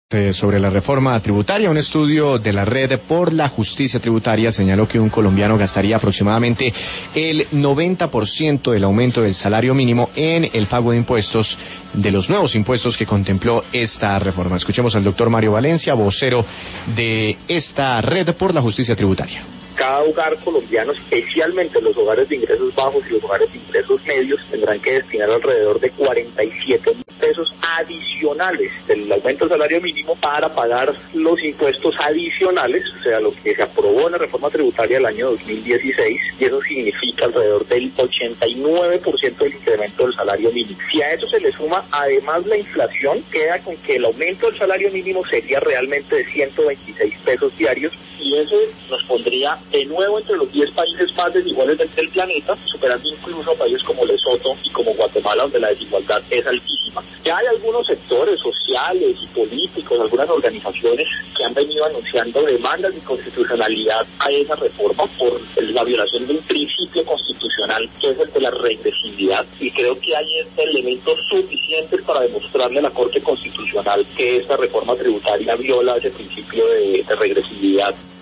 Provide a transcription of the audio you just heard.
Sobre la reforma tributaria, un estudio de la Red por la Justicia Tributaria señaló que un colombiano gastaría aproximadamente el 90% del aumento del salario mínimo en el pago de impuestos, de los nuevos impuestos que contempló esta reforma. Escuchemos al doctor Mario Valencia, vocero de esta Red por la Justicia Tributaria. Cada hogar colombiano, especialmente los hogares de ingresos bajos y los hogares de ingresos medios, tendrán que destinar alrededor de 47.000 pesos adicionales del aumento del salario mínimo para pagar los impuestos adicionales, o sea, lo que se aprobó en la reforma tributaria del año 2016, y eso significa alrededor del 89% del incremento del salario mínimo. Si a eso se le suma además la inflación, queda con que el aumento del salario mínimo sería realmente de 126 pesos diarios, y eso nos pondría de nuevo entre los 10 países más desiguales del planeta, superando incluso a países como Lesoto y como Guatemala, donde la desigualdad es altísima. Ya hay algunos sectores sociales y políticos, algunas organizaciones que han venido anunciando demandas de inconstitucionalidad a esa reforma por la violación de un principio constitucional que es el de la regresividad, y creo que hay elementos suficientes para demostrarle a la Corte Constitucional que esta reforma tributaria viola ese principio de regresividad.